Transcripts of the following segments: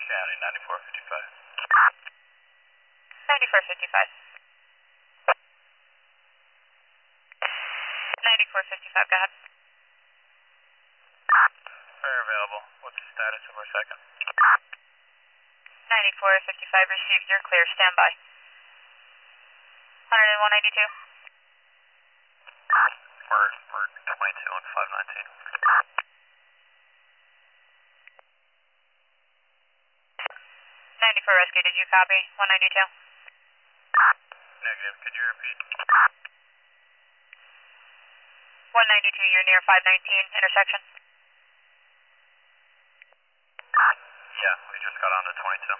County, 9455. 9455. 9455, go ahead. Fire available. What's the status of our second? 9455 received, you're clear, standby. 10192. We're 22 on 519. 94 rescue, did you copy? 192? Negative, could you repeat? 192, you're near 519 intersection. Yeah, we just got on to 22.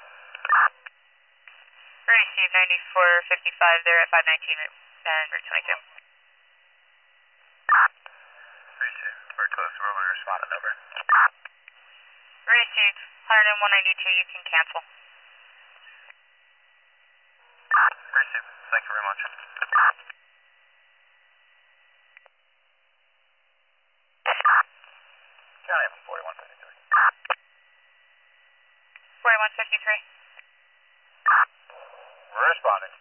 Received 9455 there at 519 and Route 22. Received. We're close. We're over responding, over. Received 10192, you can cancel. Received. Thank you very much. County, 4153. 4153. We're responding.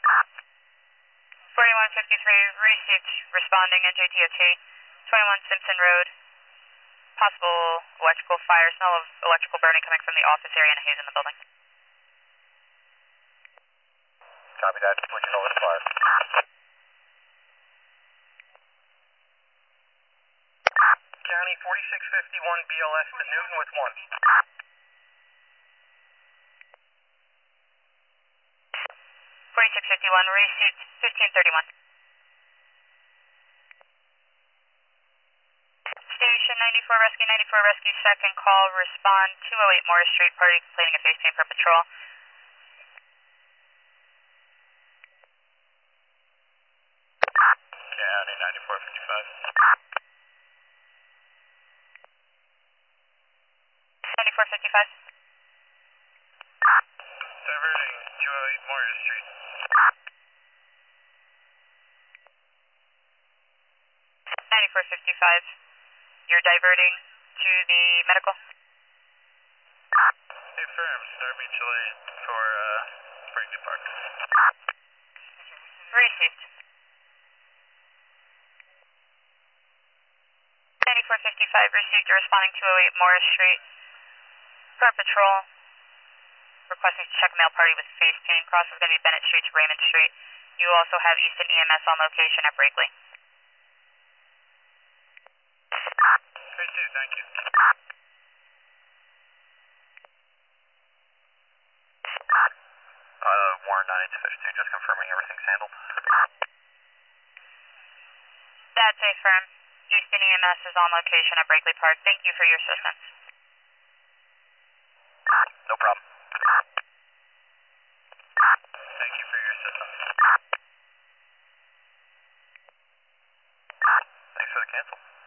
4153 received, responding NJTOT, 21 Simpson Road. Possible electrical fire, smell of electrical burning coming from the office area and haze in the building. Copy that. Switching over to fire. County, 4651 BLS to Newton with 1. 4651 received, 1531. Station 94 Rescue, second call, respond 208 Morris Street, party completing a face change per patrol. County, 9455. 9455. Diverting 208 Morris Street. 9455. You're diverting to the medical? Hey, firm, Star Beach Lane for Brightly Park. Received. 9455 received, you're responding 208 Morris Street. Per patrol, requesting to check mail party with face paint. Cross is going to be Bennett Street to Raymond Street. You also have Easton EMS on location at Brakely. Great, too, thank you. Warren 9852, just confirming everything's handled. That's a firm. Easton EMS is on location at Brakely Park. Thank you for your assistance. No problem. Thank you for your assistance. Thanks for the cancel.